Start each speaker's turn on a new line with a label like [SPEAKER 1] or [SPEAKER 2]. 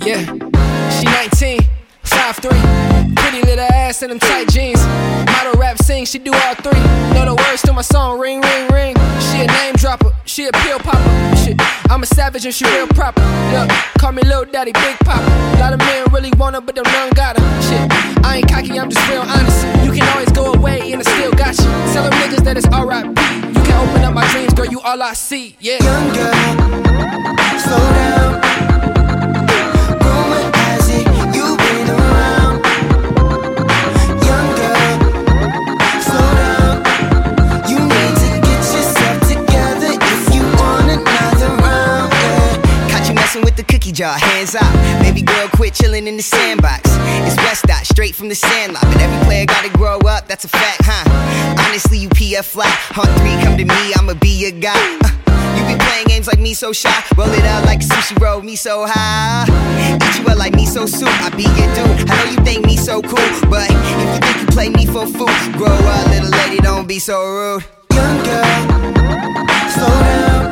[SPEAKER 1] Yeah, she 19, 5'3", pretty little ass in them tight jeans. Model, rap, sing, she do all three. Know the words to my song, ring, ring, ring. She a name dropper, she a pill popper. Shit, I'm a savage and she real proper. Look, call me Lil Daddy, Big Papa. A lot of men really want her, but them none got her. Shit, I ain't cocky, I'm just real honest. You can always go away and I still got you. Tell them niggas that it's R.I.P. You can open up my dreams, girl, you all I see. Yeah.
[SPEAKER 2] Young girl, slow down. With the cookie jar, hands up. Baby girl, quit chilling in the sandbox. It's West Dot, straight from the sandlot. But every player gotta grow up, that's a fact, huh? Honestly, you PF fly. Hunt 3, come to me, I'ma be your guy. You be playing games like me so shy. Roll it out like a sushi roll, me so high. Eat you up like miso soup, I be your dude. I know you think me so cool, but if you think you play me for food, grow up, little lady, don't be so rude. Young girl, slow down.